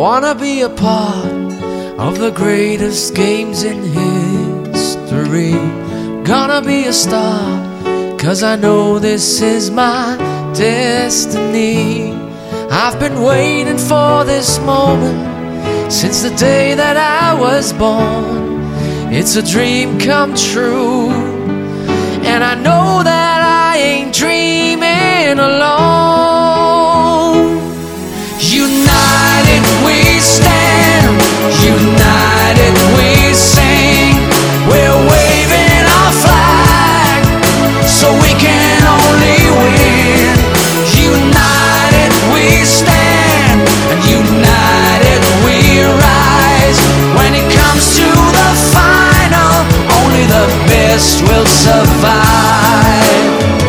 wanna be a part of the greatest games in history. Gonna be a star, 'cause I know this is my destiny. I've been waiting for this moment since the day that I was born. It's a dream come true, and I know that I ain't dreaming alone. United we stand, united we sing. We're waving our flag so we can only win. United we stand, and united we rise. When it comes to the final, only the best will survive.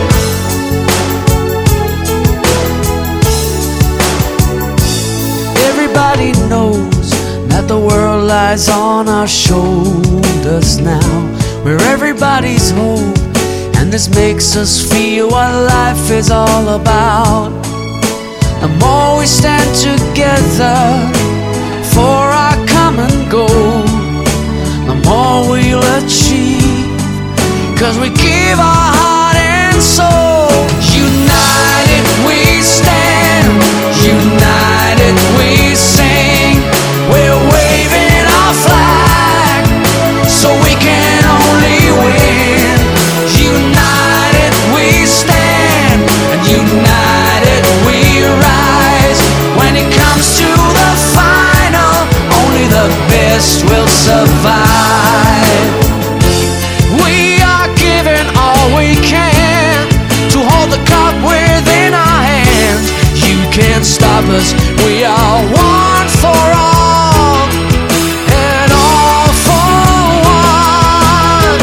Everybody knows that the world lies on our shoulders now. We're everybody's hope, and this makes us feel what life is all about. The more we stand together for our common goal, the more we'll achieve, 'cause we give our heart and soul. United we stand, united we sing. We're waving our flag so we can only win. United we stand, and united we rise. When it comes to the final, only the best will survive. We are giving all we can to hold the cup within our hands. You can't stop us, we are one for all, and all for one.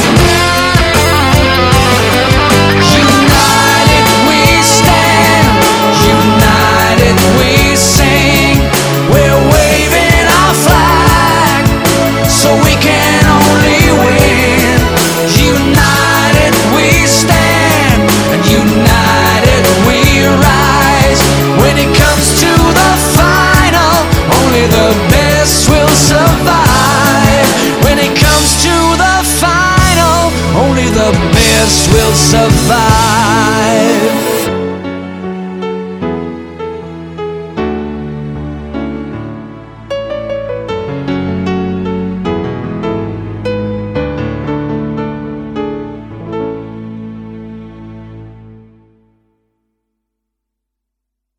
United we stand, united we sing. We're waving our flag so we can only win. United we stand, and united we rise. When it comes to the final, only the best